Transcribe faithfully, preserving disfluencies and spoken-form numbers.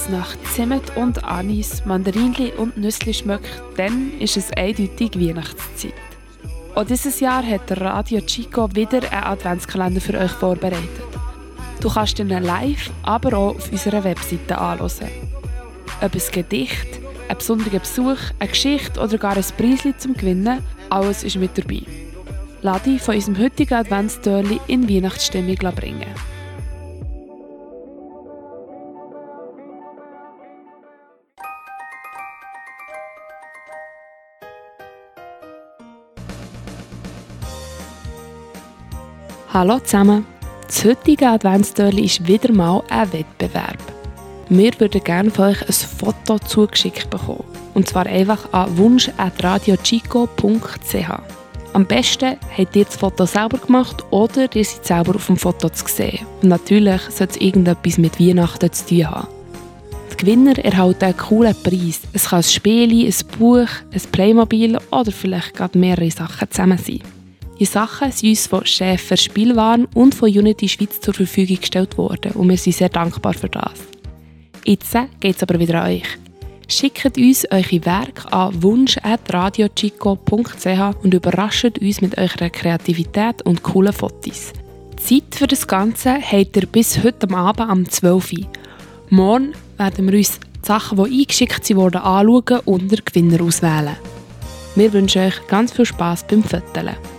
es nach Zimt und Anis, Mandarinli und Nüssli schmeckt, dann ist es eindeutig Weihnachtszeit. Auch dieses Jahr hat der Radio Chico wieder einen Adventskalender für euch vorbereitet. Du kannst ihn live, aber auch auf unserer Webseite anhören. Ob ein Gedicht, ein besonderer Besuch, eine Geschichte oder gar ein Preisli zum Gewinnen, alles ist mit dabei. Lass dich von unserem heutigen Adventstörli in Weihnachtsstimmung bringen. Hallo zusammen! Das heutige Adventstörli ist wieder mal ein Wettbewerb. Wir würden gerne von euch ein Foto zugeschickt bekommen. Und zwar einfach an wunsch at radio chico punkt c h. Am besten habt ihr das Foto selber gemacht oder ihr seid selber auf dem Foto zu sehen. Und natürlich sollte es irgendetwas mit Weihnachten zu tun haben. Die Gewinner erhalten einen coolen Preis. Es kann ein Spiel, ein Buch, ein Playmobil oder vielleicht gerade mehrere Sachen zusammen sein. Die Sachen sind uns von Schäfer Spielwaren und von Unity Schweiz zur Verfügung gestellt worden und wir sind sehr dankbar für das. Jetzt geht es aber wieder an euch. Schickt uns eure Werke an wunsch at radio chico punkt c h und überrascht uns mit eurer Kreativität und coolen Fotos. Zeit für das Ganze habt ihr bis heute Abend am zwölf Uhr. Morgen werden wir uns die Sachen, die eingeschickt wurden, anschauen und den Gewinner auswählen. Wir wünschen euch ganz viel Spass beim Fotografieren.